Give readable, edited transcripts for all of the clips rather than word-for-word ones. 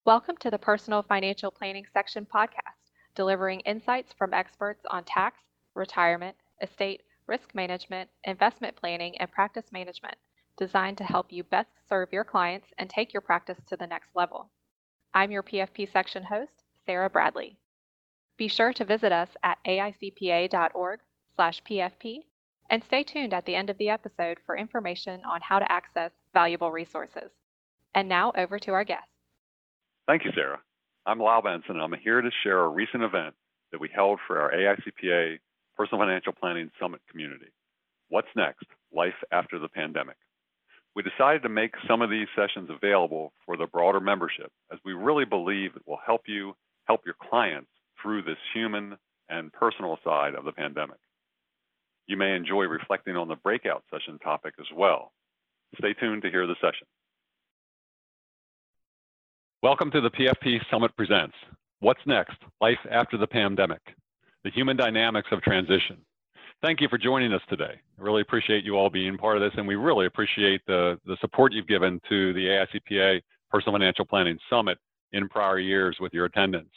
Welcome to the Personal Financial Planning Section podcast, delivering insights from experts on tax, retirement, estate, risk management, investment planning, and practice management, designed to help you best serve your clients and take your practice to the next level. I'm your PFP section host, Sarah Bradley. Be sure to visit us at aicpa.org/PFP and stay tuned at the end of the episode for information on how to access valuable resources. And now over to our guest. Thank you, Sarah. I'm Lyle Benson, and I'm here to share a recent event that we held for our AICPA Personal Financial Planning Summit community. What's next? Life after the pandemic. We decided to make some of these sessions available for the broader membership, as we really believe it will help you help your clients through this human and personal side of the pandemic. You may enjoy reflecting on the breakout session topic as well. Stay tuned to hear the session. Welcome to the PFP Summit Presents, What's Next? Life After the Pandemic, the Human Dynamics of Transition. Thank you for joining us today. I really appreciate you all being part of this, and we really appreciate the support you've given to the AICPA Personal Financial Planning Summit in prior years with your attendance.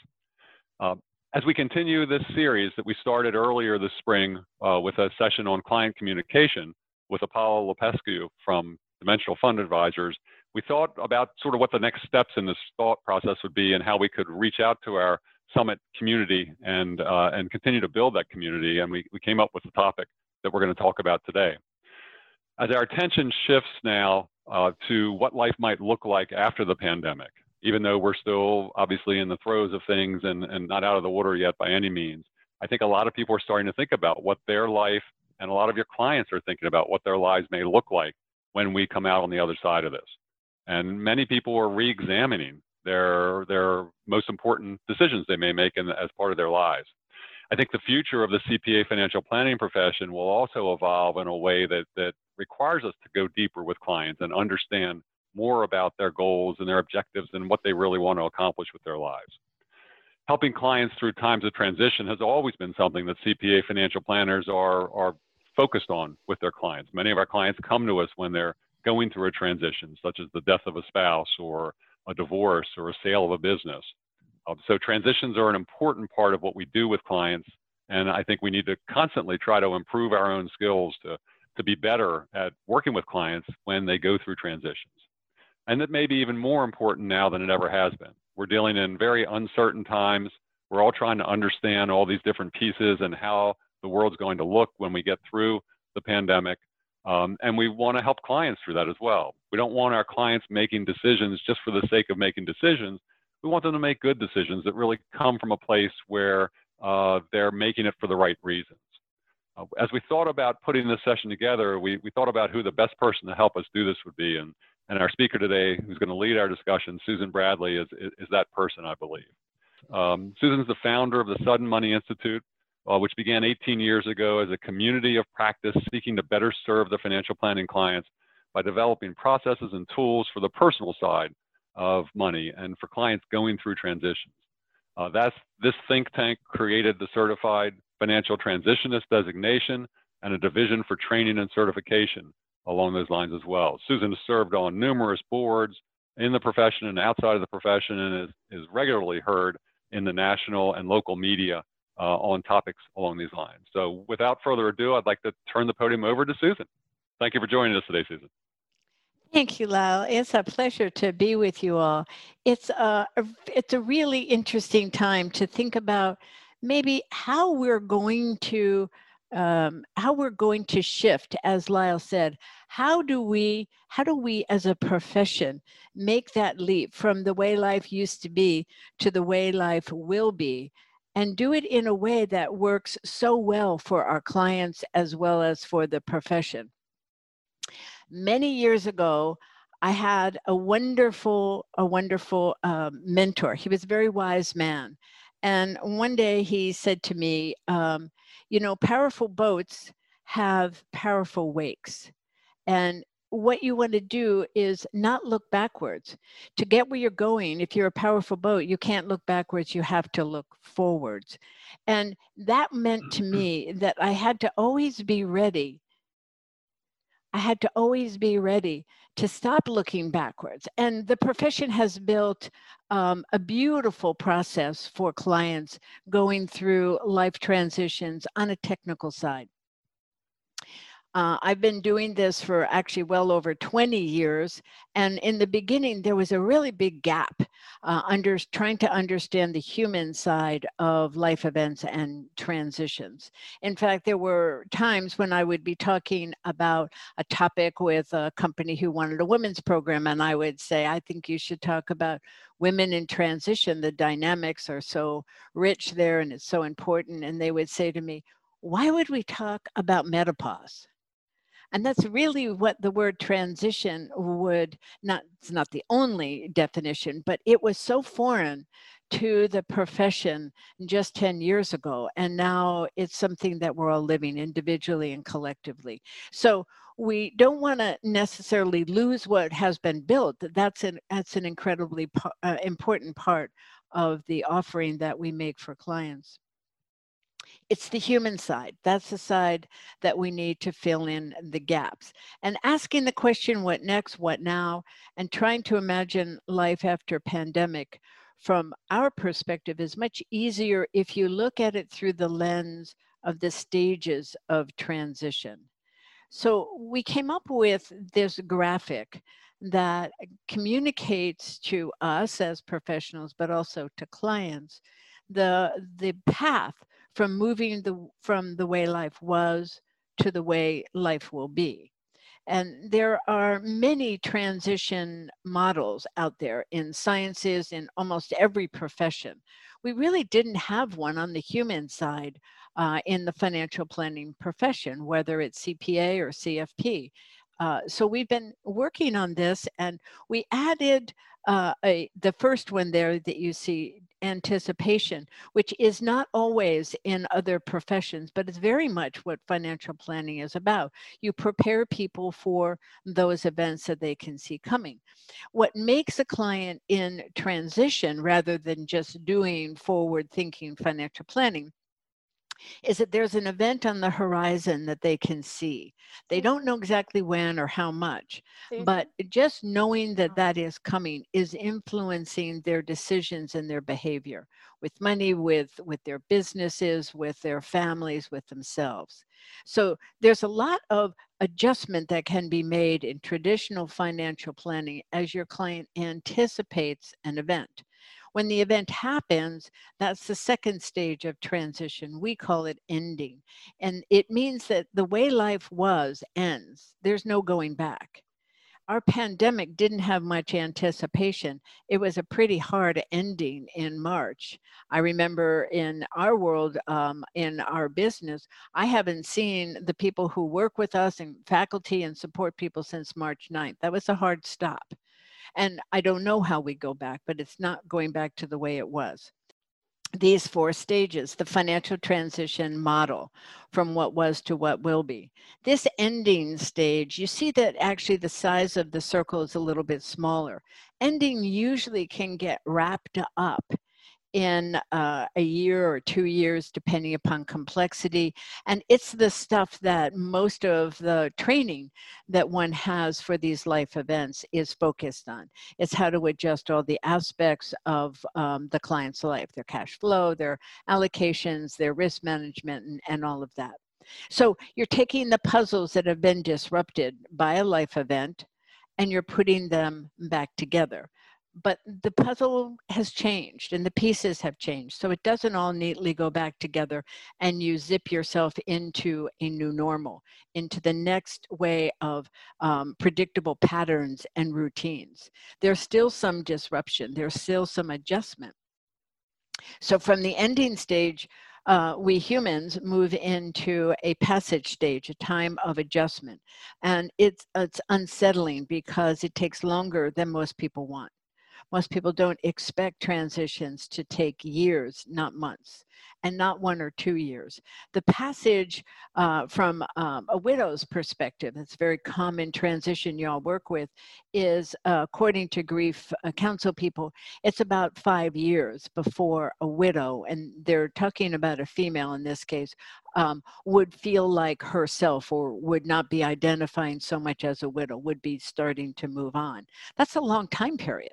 As we continue this series that we started earlier this spring with a session on client communication with Apollo Lopescu from Dimensional Fund Advisors, we thought about sort of what the next steps in this thought process would be and how we could reach out to our summit community and continue to build that community. And we came up with the topic that we're going to talk about today. As our attention shifts now to what life might look like after the pandemic, even though we're still obviously in the throes of things and not out of the water yet by any means, I think a lot of people are starting to think about what their life, and a lot of your clients are thinking about what their lives may look like when we come out on the other side of this. And many people are re-examining their most important decisions they may make as part of their lives. I think the future of the CPA financial planning profession will also evolve in a way that requires us to go deeper with clients and understand more about their goals and their objectives and what they really want to accomplish with their lives. Helping clients through times of transition has always been something that CPA financial planners are focused on with their clients. Many of our clients come to us when they're going through a transition, such as the death of a spouse or a divorce or a sale of a business. So transitions are an important part of what we do with clients, and I think we need to constantly try to improve our own skills to be better at working with clients when they go through transitions. And that may be even more important now than it ever has been. We're dealing in very uncertain times. We're all trying to understand all these different pieces and how the world's going to look when we get through the pandemic. And we want to help clients through that as well. We don't want our clients making decisions just for the sake of making decisions. We want them to make good decisions that really come from a place where they're making it for the right reasons. As we thought about putting this session together, we thought about who the best person to help us do this would be. And our speaker today, who's going to lead our discussion, Susan Bradley, is that person, I believe. Susan's the founder of the Sudden Money Institute, which began 18 years ago as a community of practice seeking to better serve the financial planning clients by developing processes and tools for the personal side of money and for clients going through transitions. This think tank created the Certified Financial Transitionist designation and a division for training and certification along those lines as well. Susan has served on numerous boards in the profession and outside of the profession and is regularly heard in the national and local media on topics along these lines. So without further ado, I'd like to turn the podium over to Susan. Thank you for joining us today, Susan. Thank you, Lyle. It's a pleasure to be with you all. It's a really interesting time to think about maybe how we're going to shift, as Lyle said. How do we as a profession make that leap from the way life used to be to the way life will be, and do it in a way that works so well for our clients as well as for the profession? Many years ago, I had a wonderful mentor. He was a very wise man. And one day he said to me, powerful boats have powerful wakes. And what you want to do is not look backwards. To get where you're going, if you're a powerful boat, you can't look backwards, you have to look forwards. And that meant to me that I had to always be ready. I had to always be ready to stop looking backwards. And the profession has built a beautiful process for clients going through life transitions on a technical side. I've been doing this for actually well over 20 years. And in the beginning, there was a really big gap trying to understand the human side of life events and transitions. In fact, there were times when I would be talking about a topic with a company who wanted a women's program, and I would say, I think you should talk about women in transition. The dynamics are so rich there and it's so important. And they would say to me, why would we talk about menopause? And that's really what the word transition would not, it's not the only definition, but it was so foreign to the profession just 10 years ago. And now it's something that we're all living individually and collectively. So we don't want to necessarily lose what has been built. That's an incredibly important part of the offering that we make for clients. It's the human side. That's the side that we need to fill in the gaps. And asking the question, what next, what now, and trying to imagine life after pandemic from our perspective is much easier if you look at it through the lens of the stages of transition. So we came up with this graphic that communicates to us as professionals, but also to clients, the path from moving from the way life was to the way life will be. And there are many transition models out there in sciences, in almost every profession. We really didn't have one on the human side in the financial planning profession, whether it's CPA or CFP. So we've been working on this, and we added the first one there that you see, anticipation, which is not always in other professions, but it's very much what financial planning is about. You prepare people for those events that they can see coming. What makes a client in transition rather than just doing forward-thinking financial planning is that there's an event on the horizon that they can see. They don't know exactly when or how much, but just knowing that that is coming is influencing their decisions and their behavior with money, with their businesses, with their families, with themselves. So there's a lot of adjustment that can be made in traditional financial planning as your client anticipates an event. When the event happens, that's the second stage of transition. We call it ending. And it means that the way life was ends. There's no going back. Our pandemic didn't have much anticipation. It was a pretty hard ending in March. I remember in our world, in our business, I haven't seen the people who work with us and faculty and support people since March 9th. That was a hard stop. And I don't know how we go back, but it's not going back to the way it was. These 4 stages, the financial transition model from what was to what will be. This ending stage, you see that actually the size of the circle is a little bit smaller. Ending usually can get wrapped up in a year or 2 years, depending upon complexity. And it's the stuff that most of the training that one has for these life events is focused on. It's how to adjust all the aspects of the client's life, their cash flow, their allocations, their risk management, and all of that. So you're taking the puzzles that have been disrupted by a life event and you're putting them back together. But the puzzle has changed and the pieces have changed. So it doesn't all neatly go back together and you zip yourself into a new normal, into the next way of predictable patterns and routines. There's still some disruption. There's still some adjustment. So from the ending stage, we humans move into a passage stage, a time of adjustment. And it's unsettling because it takes longer than most people want. Most people don't expect transitions to take years, not months, and not 1 or 2 years. The passage from a widow's perspective, it's a very common transition you all work with, is according to grief counsel people, it's about 5 years before a widow, and they're talking about a female in this case, would feel like herself or would not be identifying so much as a widow, would be starting to move on. That's a long time period.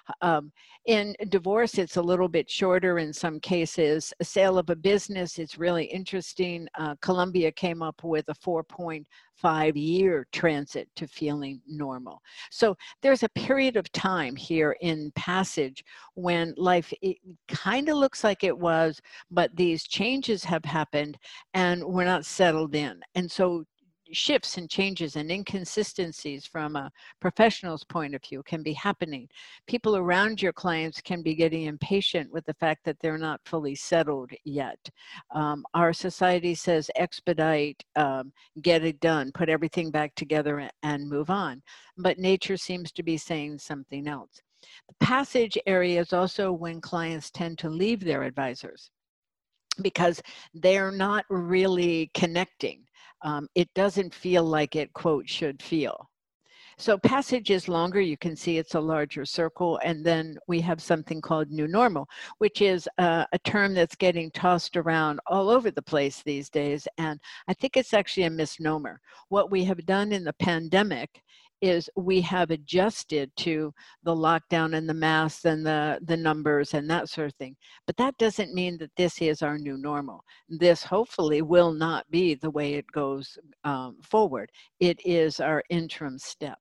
In divorce, it's a little bit shorter in some cases. A sale of a business is really interesting. Columbia came up with a 4.5-year transit to feeling normal. So there's a period of time here in passage when life kind of looks like it was, but these changes have happened and we're not settled in. And so shifts and changes and inconsistencies from a professional's point of view can be happening. People around your clients can be getting impatient with the fact that they're not fully settled yet. Our society says expedite, get it done, put everything back together and move on. But nature seems to be saying something else. The passage area is also when clients tend to leave their advisors because they're not really connecting. It doesn't feel like it, quote, should feel. So passage is longer. You can see it's a larger circle. And then we have something called new normal, which is a term that's getting tossed around all over the place these days. And I think it's actually a misnomer. What we have done in the pandemic is we have adjusted to the lockdown and the masks and the numbers and that sort of thing. But that doesn't mean that this is our new normal. This hopefully will not be the way it goes forward. It is our interim step.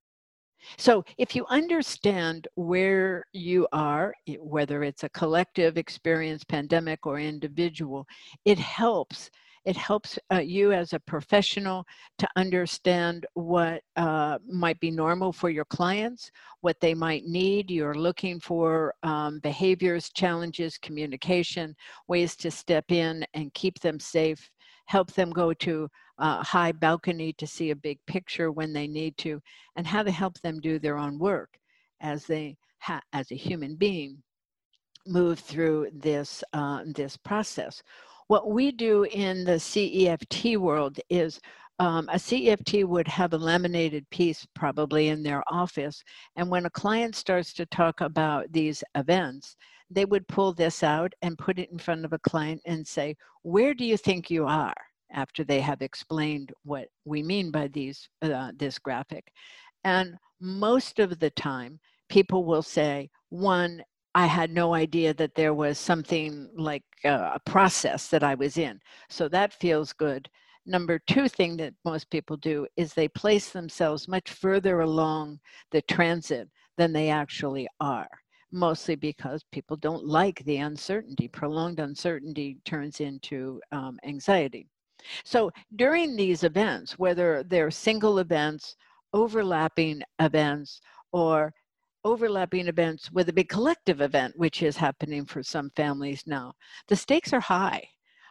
So if you understand where you are, whether it's a collective experience, pandemic, or individual, it helps. It helps you as a professional to understand what might be normal for your clients, what they might need. You're looking for behaviors, challenges, communication, ways to step in and keep them safe, help them go to a high balcony to see a big picture when they need to, and how to help them do their own work as they, as a human being, move through this, this process. What we do in the CEFT world is a CEFT would have a laminated piece probably in their office. And when a client starts to talk about these events, they would pull this out and put it in front of a client and say, where do you think you are? After they have explained what we mean by these, this graphic. And most of the time, people will say, one, I had no idea that there was something like a process that I was in. So that feels good. Number two thing that most people do is they place themselves much further along the transit than they actually are, mostly because people don't like the uncertainty. Prolonged uncertainty turns into anxiety. So during these events, whether they're single events, overlapping events, or overlapping events with a big collective event, which is happening for some families now, the stakes are high.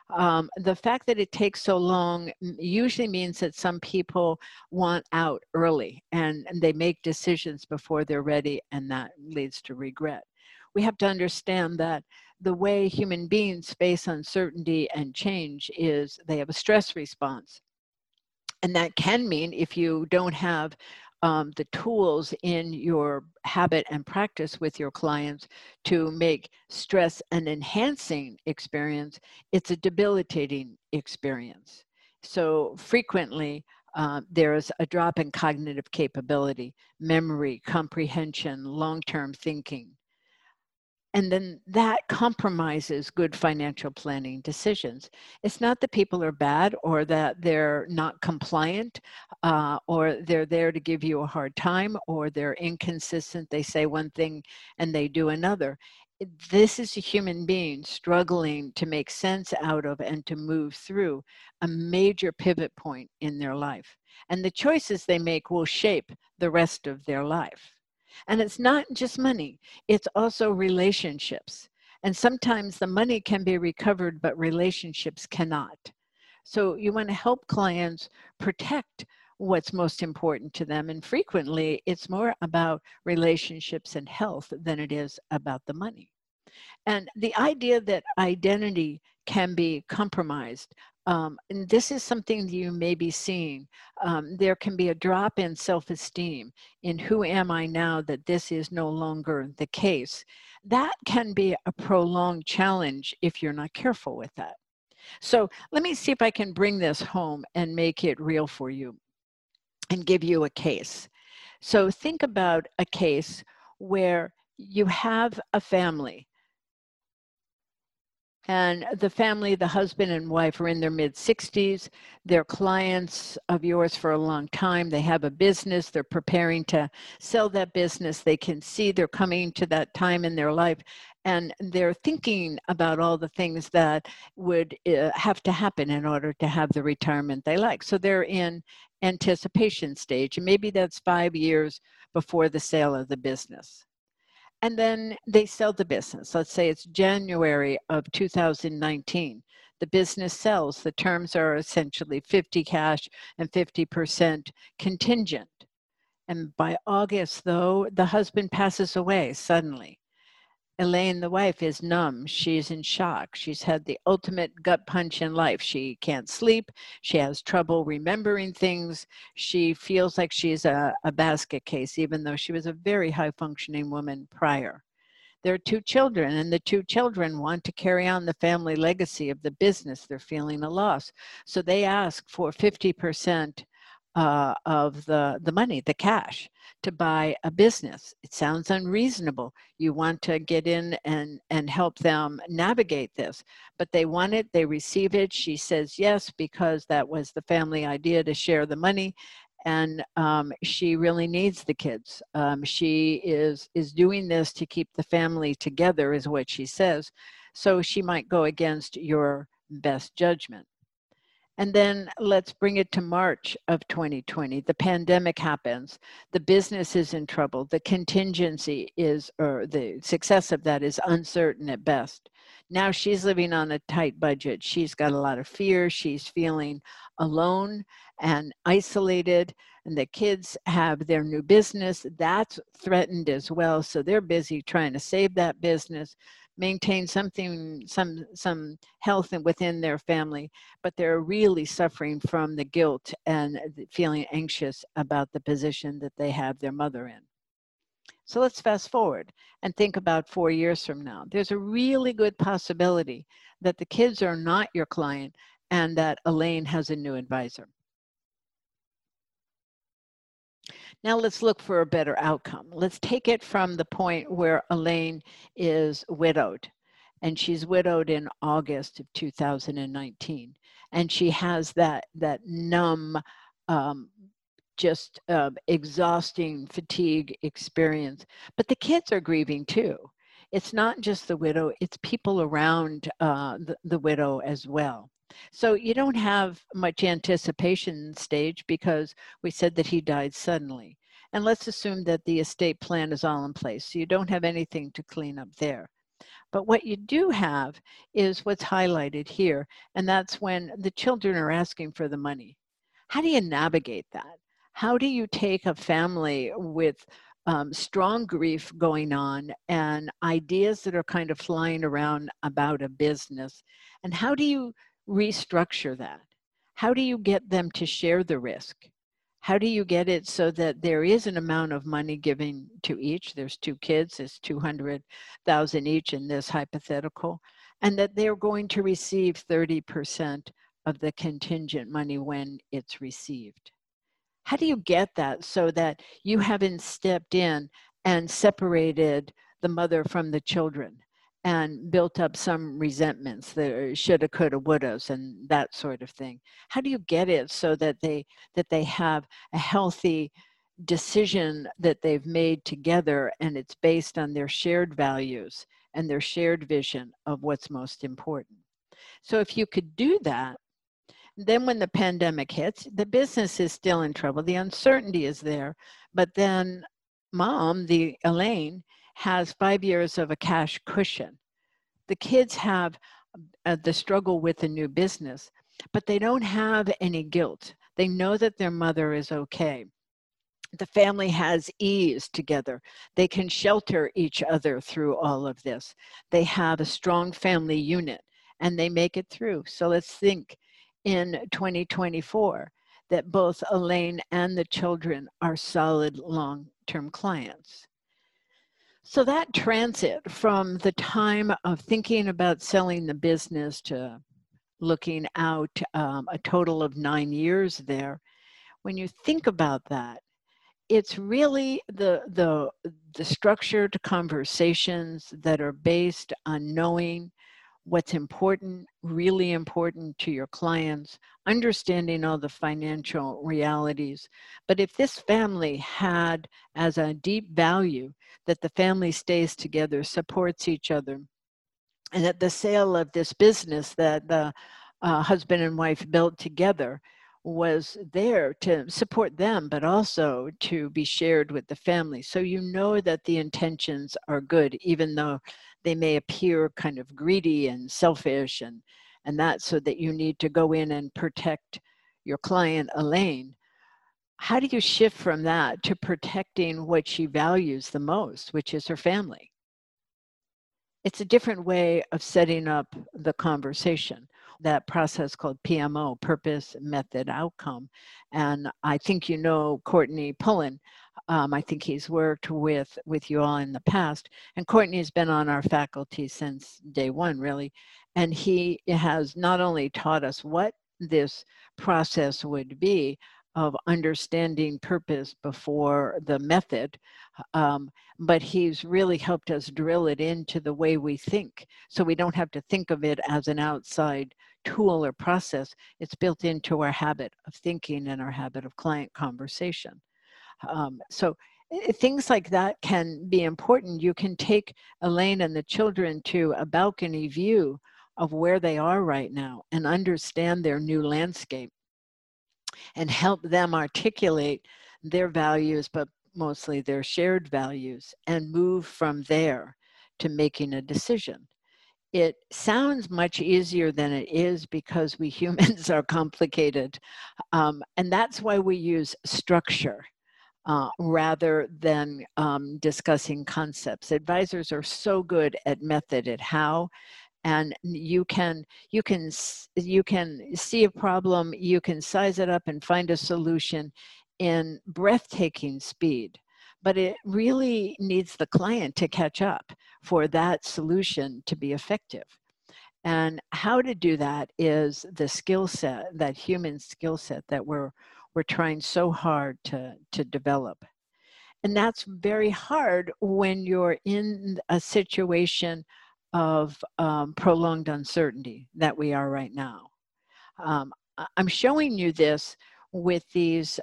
The fact that it takes so long usually means that some people want out early and they make decisions before they're ready, and that leads to regret. We have to understand that the way human beings face uncertainty and change is they have a stress response. And that can mean if you don't have the tools in your habit and practice with your clients to make stress an enhancing experience, it's a debilitating experience. So frequently, there's a drop in cognitive capability, memory, comprehension, long-term thinking. And then that compromises good financial planning decisions. It's not that people are bad or that they're not compliant or they're there to give you a hard time or they're inconsistent. They say one thing and they do another. This is a human being struggling to make sense out of and to move through a major pivot point in their life. And the choices they make will shape the rest of their life. And it's not just money, it's also relationships. And sometimes the money can be recovered, but relationships cannot. So you want to help clients protect what's most important to them. And frequently, it's more about relationships and health than it is about the money. And the idea that identity can be compromised, and this is something that you may be seeing. There can be a drop in self-esteem in who am I now that this is no longer the case. That can be a prolonged challenge if you're not careful with that. So let me see if I can bring this home and make it real for you and give you a case. So think about a case where you have a family, and the family, the husband and wife, are in their mid-60s. They're clients of yours for a long time. They have a business. They're preparing to sell that business. They can see they're coming to that time in their life, and they're thinking about all the things that would have to happen in order to have the retirement they like. So they're in anticipation stage, and maybe that's 5 years before the sale of the business. And then they sell the business. Let's say it's January of 2019. The business sells. The terms are essentially 50 cash and 50% contingent. And by August, though, the husband passes away suddenly. Elaine, the wife, is numb. She's in shock. She's had the ultimate gut punch in life. She can't sleep. She has trouble remembering things. She feels like she's a basket case, even though she was a very high-functioning woman prior. There are 2 children, and the 2 children want to carry on the family legacy of the business. They're feeling a loss. So they ask for 50% of the money, the cash, to buy a business. It sounds unreasonable. You want to get in and help them navigate this, but they want it, they receive it. She says yes, because that was the family idea to share the money. And she really needs the kids. She is doing this to keep the family together, is what she says. So she might go against your best judgment. And then let's bring it to March of 2020. The pandemic happens. The business is in trouble. The contingency is, or the success of that is uncertain at best. Now she's living on a tight budget. She's got a lot of fear. She's feeling alone and isolated. And the kids have their new business. That's threatened as well. So they're busy trying to save that business, maintain some health within their family, but they're really suffering from the guilt and feeling anxious about the position that they have their mother in. So let's fast forward and think about 4 years from now. There's a really good possibility that the kids are not your client and that Elaine has a new advisor. Now let's look for a better outcome. Let's take it from the point where Elaine is widowed, and she's widowed in August of 2019. And she has that numb, exhausting fatigue experience. But the kids are grieving too. It's not just the widow, it's people around the widow as well. So you don't have much anticipation stage because we said that he died suddenly. And let's assume that the estate plan is all in place. So you don't have anything to clean up there. But what you do have is what's highlighted here. And that's when the children are asking for the money. How do you navigate that? How do you take a family with strong grief going on and ideas that are kind of flying around about a business? And how do you restructure that? How do you get them to share the risk? How do you get it so that there is an amount of money given to each? There's 2 kids, it's $200,000 each in this hypothetical, and that they're going to receive 30% of the contingent money when it's received. How do you get that so that you haven't stepped in and separated the mother from the children and built up some resentments, the shoulda, coulda, wouldas, and that sort of thing? How do you get it so that they have a healthy decision that they've made together, and it's based on their shared values and their shared vision of what's most important? So if you could do that, then when the pandemic hits, the business is still in trouble. The uncertainty is there, but then mom, the Elaine, has 5 years of a cash cushion. The kids have the struggle with the new business, but they don't have any guilt. They know that their mother is okay. The family has ease together. They can shelter each other through all of this. They have a strong family unit and they make it through. So let's think in 2024 that both Elaine and the children are solid long-term clients. So that transit from the time of thinking about selling the business to looking out a total of 9 years there, when you think about that, it's really the structured conversations that are based on knowing what's important, really important to your clients, understanding all the financial realities. But if this family had as a deep value that the family stays together, supports each other, and that the sale of this business that the husband and wife built together was there to support them, but also to be shared with the family. So you know that the intentions are good, even though they may appear kind of greedy and selfish and that, so that you need to go in and protect your client, Elaine. How do you shift from that to protecting what she values the most, which is her family? It's a different way of setting up the conversation. That process called PMO, Purpose, Method, Outcome. And I think you know Courtney Pullen. I think he's worked with you all in the past. And Courtney's been on our faculty since day one, really. And he has not only taught us what this process would be of understanding purpose before the method, but he's really helped us drill it into the way we think. So we don't have to think of it as an outside tool or process. It's built into our habit of thinking and our habit of client conversation. So things like that can be important. You can take Elaine and the children to a balcony view of where they are right now and understand their new landscape and help them articulate their values, but mostly their shared values, and move from there to making a decision. It sounds much easier than it is because we humans are complicated. And that's why we use structure rather than discussing concepts. Advisors are so good at method, at how, and you can see a problem, you can size it up and find a solution in breathtaking speed. But it really needs the client to catch up for that solution to be effective. And how to do that is the skill set, that human skill set that we're trying so hard to develop. And that's very hard when you're in a situation of prolonged uncertainty that we are right now. I'm showing you this with these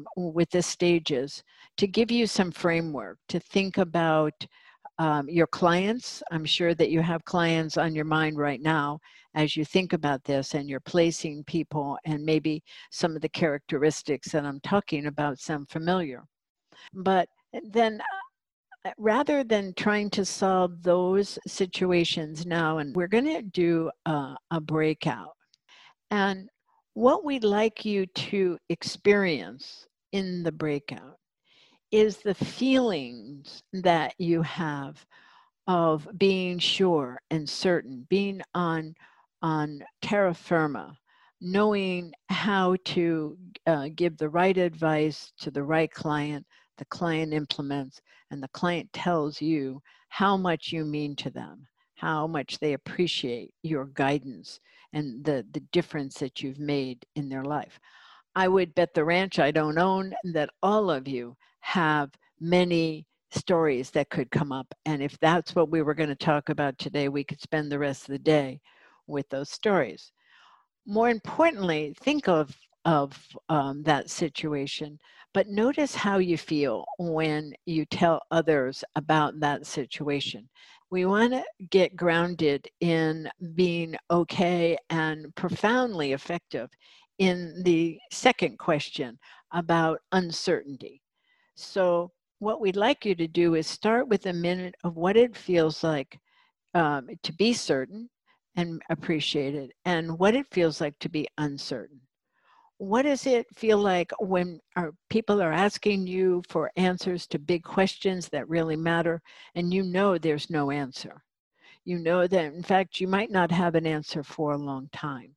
stages to give you some framework to think about your clients. I'm sure that you have clients on your mind right now as you think about this, and you're placing people and maybe some of the characteristics that I'm talking about sound familiar. But then rather than trying to solve those situations now, and we're going to do a breakout. And what we'd like you to experience in the breakout is the feelings that you have of being sure and certain, being on terra firma, knowing how to give the right advice to the right client, the client implements, and the client tells you how much you mean to them, how much they appreciate your guidance and the difference that you've made in their life. I would bet the ranch I don't own that all of you have many stories that could come up. And if that's what we were going to talk about today, we could spend the rest of the day with those stories. More importantly, think of that situation, but notice how you feel when you tell others about that situation. We want to get grounded in being okay and profoundly effective in the second question about uncertainty. So what we'd like you to do is start with a minute of what it feels like to be certain and appreciated, and what it feels like to be uncertain. What does it feel like when people are asking you for answers to big questions that really matter, and you know there's no answer? You know that, in fact, you might not have an answer for a long time.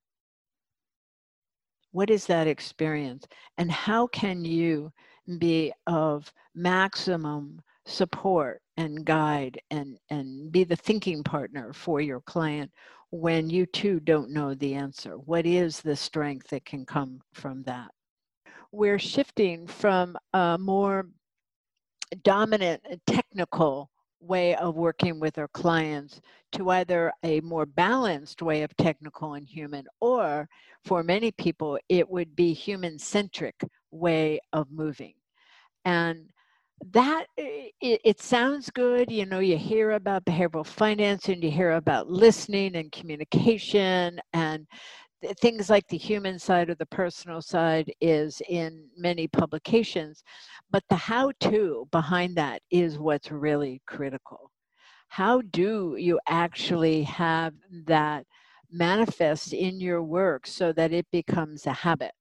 What is that experience? And how can you be of maximum support and guide and be the thinking partner for your client when you too don't know the answer? What is the strength that can come from that? We're shifting from a more dominant technical way of working with our clients to either a more balanced way of technical and human, or for many people, it would be human-centric way of moving. And that, it sounds good. You know, you hear about behavioral finance and you hear about listening and communication, and things like the human side or the personal side is in many publications, but the how-to behind that is what's really critical. How do you actually have that manifest in your work so that it becomes a habit?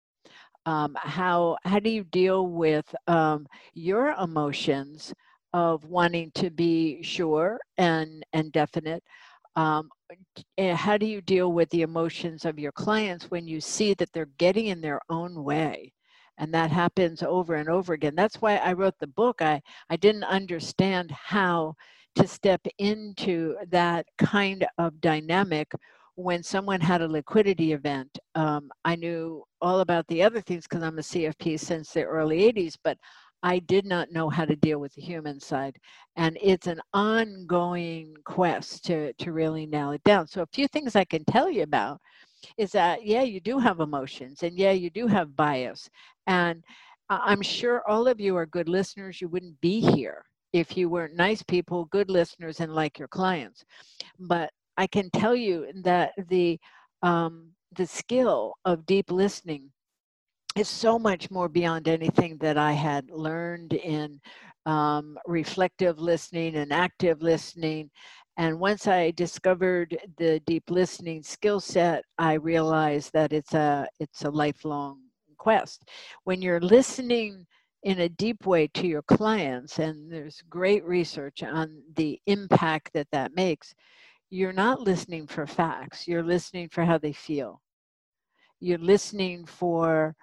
How do you deal with your emotions of wanting to be sure and definite? And how do you deal with the emotions of your clients when you see that they're getting in their own way? And that happens over and over again. That's why I wrote the book. I didn't understand how to step into that kind of dynamic when someone had a liquidity event. I knew all about the other things because I'm a CFP since the early 80s, but I did not know how to deal with the human side. And it's an ongoing quest to really nail it down. So a few things I can tell you about is that, yeah, you do have emotions, and yeah, you do have bias. And I'm sure all of you are good listeners. You wouldn't be here if you weren't nice people, good listeners, and like your clients. But I can tell you that the skill of deep listening is so much more beyond anything that I had learned in reflective listening and active listening. And once I discovered the deep listening skill set, I realized that it's a lifelong quest. When you're listening in a deep way to your clients, and there's great research on the impact that that makes, you're not listening for facts. You're listening for how they feel. You're listening for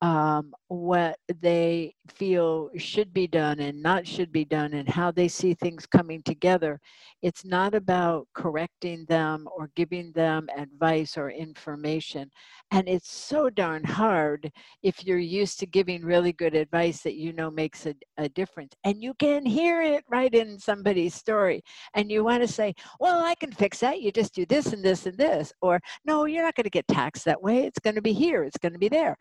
what they feel should be done and not should be done, and how they see things coming together. It's not about correcting them or giving them advice or information. And it's so darn hard if you're used to giving really good advice that you know makes a difference. And you can hear it right in somebody's story. And you want to say, well, I can fix that. You just do this and this and this. Or, no, you're not going to get taxed that way. It's going to be here. It's going to be there.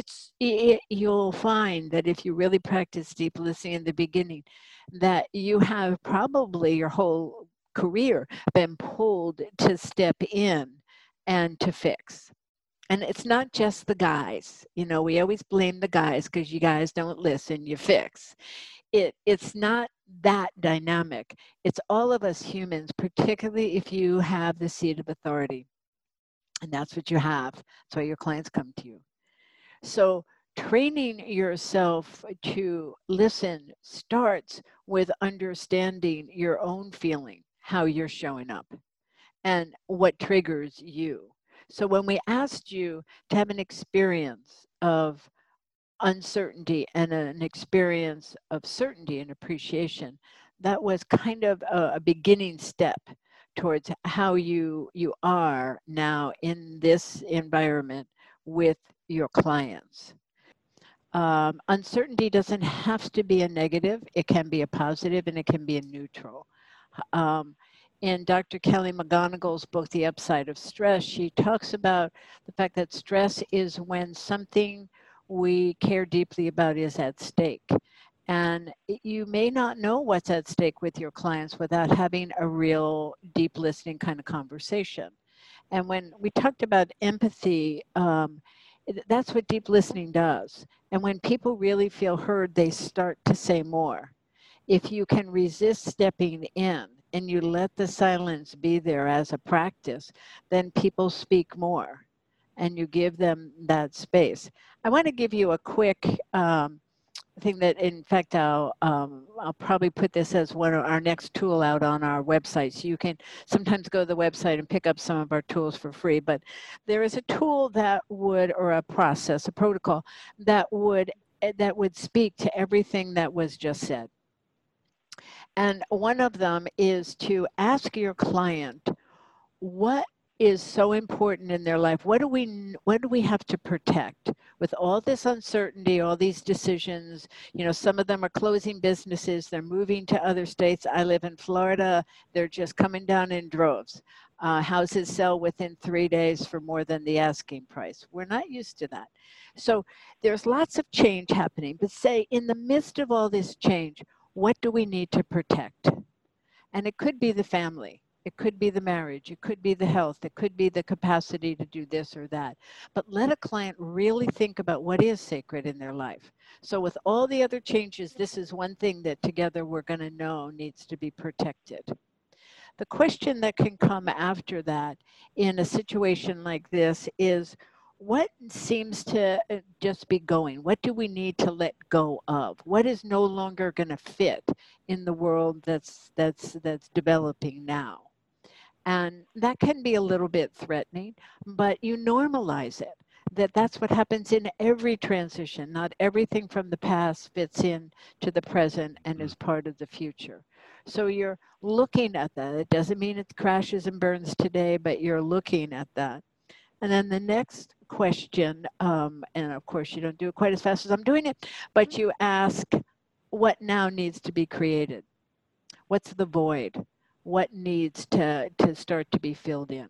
You'll find that if you really practice deep listening in the beginning, that you have probably your whole career been pulled to step in and to fix. And it's not just the guys. You know, we always blame the guys because you guys don't listen, you fix. It's not that dynamic. It's all of us humans, particularly if you have the seat of authority. And that's what you have. That's why your clients come to you. So training yourself to listen starts with understanding your own feeling, how you're showing up, and what triggers you. So when we asked you to have an experience of uncertainty and an experience of certainty and appreciation, that was kind of a beginning step towards how you are now in this environment with your clients. Uncertainty doesn't have to be a negative. It can be a positive, and it can be a neutral. In Dr. Kelly McGonigal's book, The Upside of Stress, she talks about the fact that stress is when something we care deeply about is at stake. And you may not know what's at stake with your clients without having a real deep listening kind of conversation. And when we talked about empathy, that's what deep listening does. And when people really feel heard, they start to say more. If you can resist stepping in and you let the silence be there as a practice, then people speak more. and you give them that space. I want to give you a quick thing that, in fact, I'll probably put this as one of our next tool out on our website. So you can sometimes go to the website and pick up some of our tools for free. But there is a tool that would, or a process, a protocol that would speak to everything that was just said. And one of them is to ask your client, what is so important in their life? What do we have to protect with all this uncertainty, all these decisions? You know, some of them are closing businesses, they're moving to other states. I live in Florida, they're just coming down in droves. Houses sell within 3 days for more than the asking price. We're not used to that. So there's lots of change happening, but say in the midst of all this change, what do we need to protect? And it could be the family. It could be the marriage, it could be the health, it could be the capacity to do this or that. But let a client really think about what is sacred in their life. So with all the other changes, this is one thing that together we're going to know needs to be protected. The question that can come after that in a situation like this is, what seems to just be going? What do we need to let go of? What is no longer going to fit in the world that's developing now? And that can be a little bit threatening, but you normalize it. That's what happens in every transition. Not everything from the past fits in to the present and is part of the future. So you're looking at that. It doesn't mean it crashes and burns today, but you're looking at that. And then the next question, and of course you don't do it quite as fast as I'm doing it, but you ask, what now needs to be created? What's the void? What needs to start to be filled in?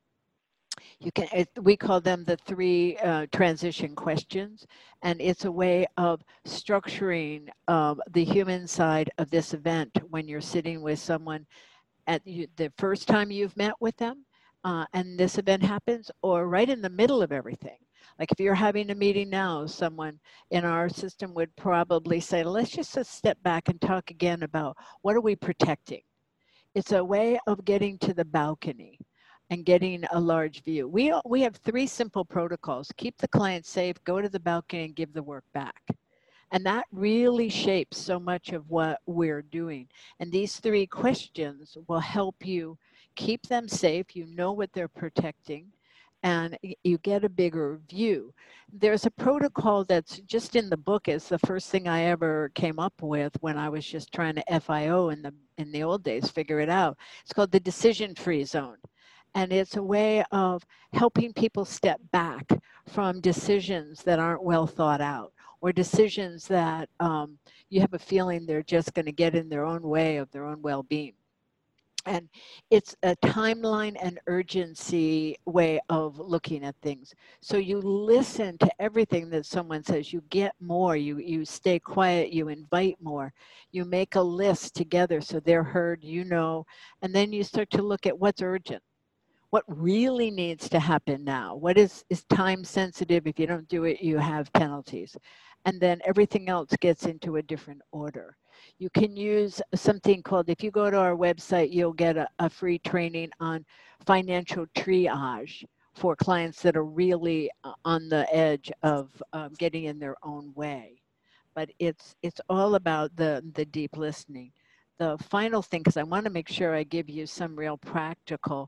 We call them the 3 transition questions, and it's a way of structuring the human side of this event when you're sitting with someone at the first time you've met with them, and this event happens, or right in the middle of everything. Like if you're having a meeting now, someone in our system would probably say, let's just step back and talk again about what are we protecting? It's a way of getting to the balcony and getting a large view. We have 3 simple protocols: keep the client safe, go to the balcony, and give the work back. And that really shapes so much of what we're doing. And these 3 questions will help you keep them safe. You know what they're protecting, and you get a bigger view. There's a protocol that's just in the book. It's the first thing I ever came up with when I was just trying to FIO in the old days, figure it out. It's called the decision-free zone. And it's a way of helping people step back from decisions that aren't well thought out, or decisions that you have a feeling they're just going to get in their own way of their own well-being. And it's a timeline and urgency way of looking at things. So you listen to everything that someone says, you get more, you stay quiet, you invite more, you make a list together so they're heard, you know, and then you start to look at what's urgent. What really needs to happen now? What is time sensitive? If you don't do it, you have penalties. And then everything else gets into a different order. You can use something called, if you go to our website, you'll get a free training on financial triage for clients that are really on the edge of getting in their own way. But it's all about the deep listening. The final thing, because I want to make sure I give you some real practical,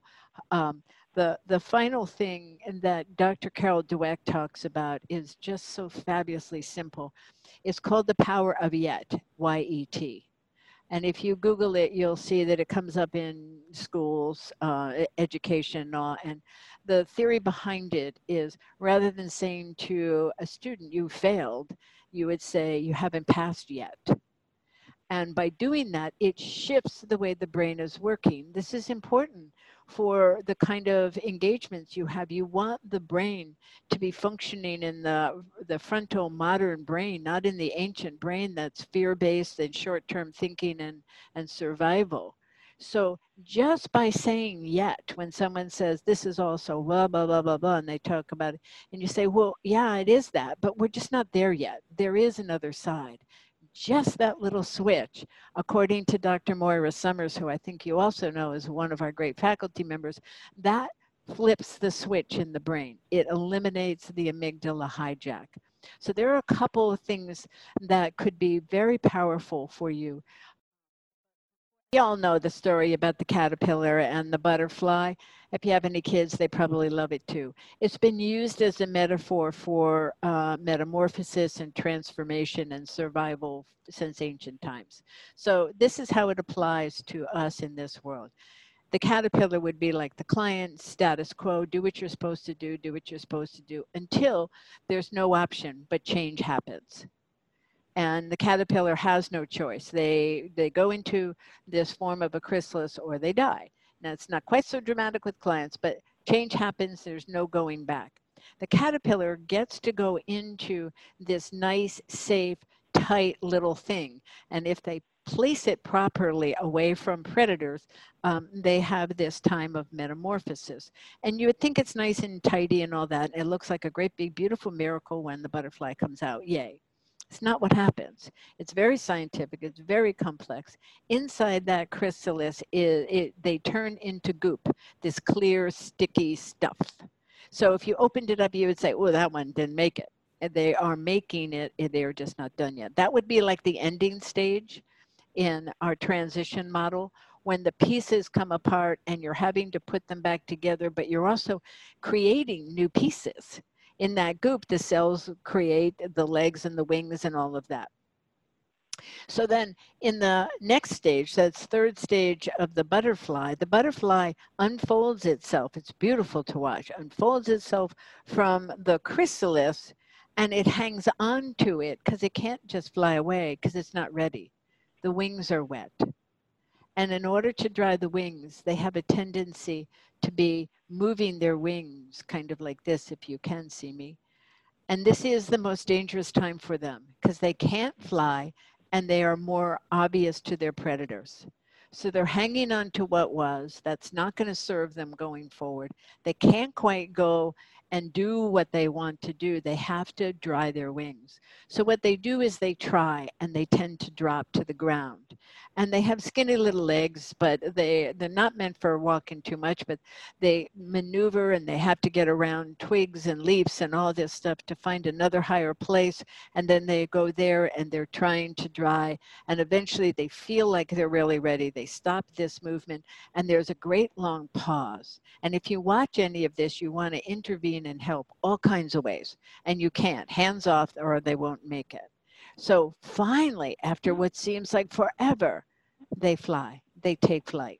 the final thing that Dr. Carol Dweck talks about is just so fabulously simple. It's called the power of yet, Y-E-T. And if you Google it, you'll see that it comes up in schools, education, and the theory behind it is, rather than saying to a student, you failed, you would say, you haven't passed yet. And by doing that, it shifts the way the brain is working. This is important for the kind of engagements you have. You want the brain to be functioning in the frontal modern brain, not in the ancient brain that's fear-based and short-term thinking and survival. So just by saying yet, when someone says, this is also blah, blah, blah, blah, blah, and they talk about it, and you say, well, yeah, it is that, but we're just not there yet. There is another side. Just that little switch, according to Dr. Moira Summers, who I think you also know is one of our great faculty members, that flips the switch in the brain. It eliminates the amygdala hijack. So there are a couple of things that could be very powerful for you. We all know the story about the caterpillar and the butterfly. If you have any kids, they probably love it too. It's been used as a metaphor for metamorphosis and transformation and survival since ancient times. So this is how it applies to us in this world. The caterpillar would be like the client, status quo, do what you're supposed to do what you're supposed to do, until there's no option but change happens. And the caterpillar has no choice. They go into this form of a chrysalis or they die. Now, it's not quite so dramatic with clients, but change happens. There's no going back. The caterpillar gets to go into this nice, safe, tight little thing. And if they place it properly away from predators, they have this time of metamorphosis. And you would think it's nice and tidy and all that. It looks like a great big beautiful miracle when the butterfly comes out. Yay. It's not what happens. It's very scientific. It's very complex. Inside that chrysalis, they turn into goop, this clear, sticky stuff. So if you opened it up, you would say, oh, that one didn't make it. And they are making it. They are just not done yet. That would be like the ending stage in our transition model, when the pieces come apart and you're having to put them back together, but you're also creating new pieces. In that goop, the cells create the legs and the wings and all of that. So then in the next stage, that's third stage of the butterfly unfolds itself. It's beautiful to watch. Unfolds itself from the chrysalis, and it hangs on to it because it can't just fly away because it's not ready. The wings are wet. And in order to dry the wings, they have a tendency to be moving their wings kind of like this, if you can see me. And this is the most dangerous time for them because they can't fly and they are more obvious to their predators. So they're hanging on to what was. That's not going to serve them going forward. They can't quite go and do what they want to do. They have to dry their wings. So what they do is they try and they tend to drop to the ground. And they have skinny little legs, but they're not meant for walking too much, but they maneuver and they have to get around twigs and leaves and all this stuff to find another higher place. And then they go there and they're trying to dry. And eventually they feel like they're really ready. They stop this movement and there's a great long pause. And if you watch any of this, you want to intervene and help all kinds of ways. And you can't, hands off or they won't make it. So finally, after what seems like forever, they fly, they take flight.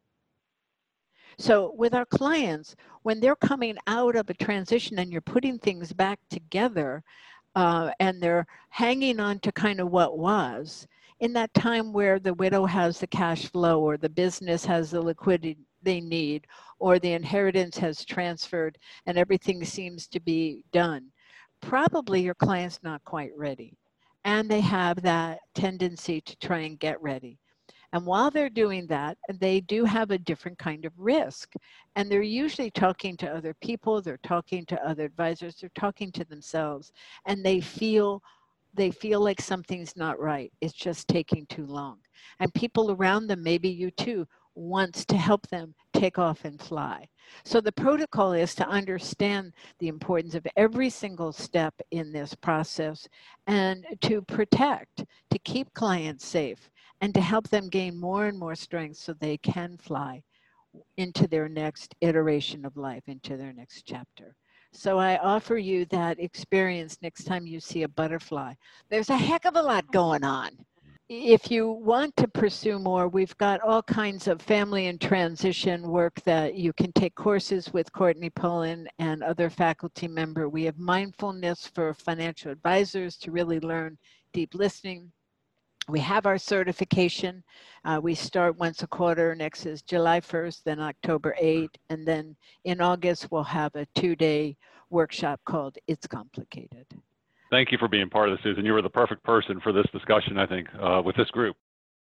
So with our clients, when they're coming out of a transition and you're putting things back together and they're hanging on to kind of what was, in that time where the widow has the cash flow or the business has the liquidity they need or the inheritance has transferred and everything seems to be done, probably your client's not quite ready. And they have that tendency to try and get ready. And while they're doing that, they do have a different kind of risk. And they're usually talking to other people, they're talking to other advisors, they're talking to themselves, and they feel like something's not right. It's just taking too long. And people around them, maybe you too, wants to help them take off and fly. So the protocol is to understand the importance of every single step in this process and to protect, to keep clients safe, and to help them gain more and more strength so they can fly into their next iteration of life, into their next chapter. So I offer you that experience next time you see a butterfly. There's a heck of a lot going on. If you want to pursue more, we've got all kinds of family and transition work that you can take courses with Courtney Pullen and other faculty member. We have mindfulness for financial advisors to really learn deep listening. We have our certification. We start once a quarter. Next is July 1st, then October 8th. And then in August, we'll have a 2-day workshop called It's Complicated. Thank you for being part of this, Susan. You were the perfect person for this discussion, I think, with this group.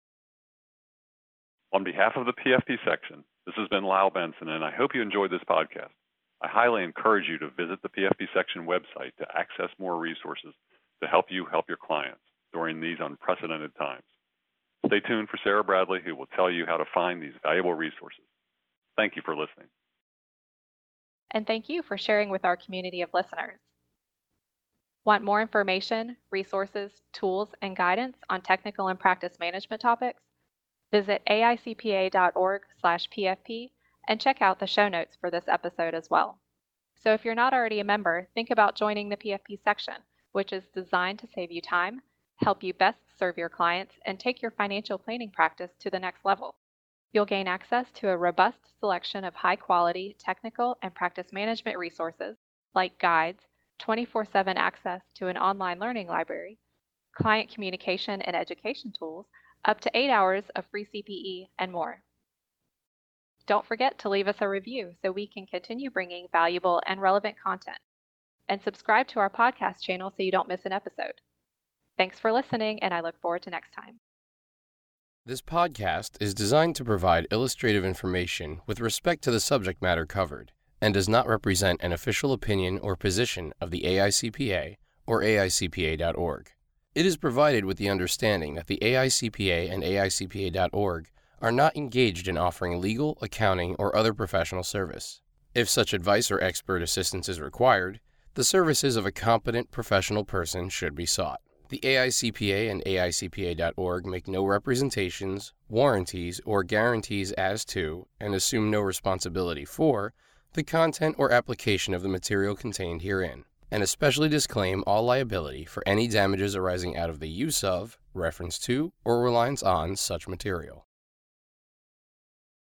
On behalf of the PFP section, this has been Lyle Benson, and I hope you enjoyed this podcast. I highly encourage you to visit the PFP section website to access more resources to help you help your clients during these unprecedented times. Stay tuned for Sarah Bradley, who will tell you how to find these valuable resources. Thank you for listening. and thank you for sharing with our community of listeners. Want more information, resources, tools, and guidance on technical and practice management topics? Visit aicpa.org/PFP and check out the show notes for this episode as well. So if you're not already a member, think about joining the PFP section, which is designed to save you time, help you best serve your clients, and take your financial planning practice to the next level. You'll gain access to a robust selection of high-quality technical and practice management resources like guides, 24/7 access to an online learning library, client communication and education tools, up to 8 hours of free CPE, and more. Don't forget to leave us a review so we can continue bringing valuable and relevant content. And subscribe to our podcast channel so you don't miss an episode. Thanks for listening, and I look forward to next time. This podcast is designed to provide illustrative information with respect to the subject matter covered and does not represent an official opinion or position of the AICPA or AICPA.org. It is provided with the understanding that the AICPA and AICPA.org are not engaged in offering legal, accounting, or other professional service. If such advice or expert assistance is required, the services of a competent professional person should be sought. The AICPA and AICPA.org make no representations, warranties, or guarantees as to, and assume no responsibility for, the content or application of the material contained herein, and especially disclaim all liability for any damages arising out of the use of, reference to, or reliance on such material.